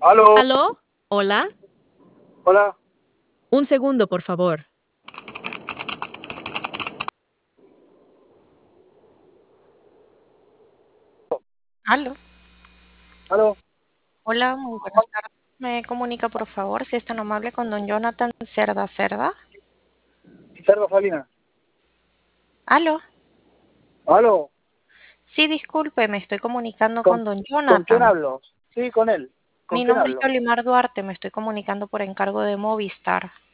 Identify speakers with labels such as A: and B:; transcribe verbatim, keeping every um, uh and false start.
A: Aló,
B: ¿Aló? ¿Hola?
A: hola.
B: Un segundo, por favor.
C: Aló.
A: Aló.
C: Hola, muy buenas tardes. ¿Me comunica, por favor, si es tan amable, con don Jonathan Cerda Cerda?
A: Cerdo Salinas.
C: Aló.
A: Aló.
C: Sí, disculpe, me estoy comunicando
A: ¿Con,
C: con don
A: ¿Con quién
C: Jonathan.
A: hablo? Sí, con él. ¿Con
C: Mi
A: quién
C: nombre es
A: hablo?
C: Yolimar Duarte, me estoy comunicando por encargo de Movistar.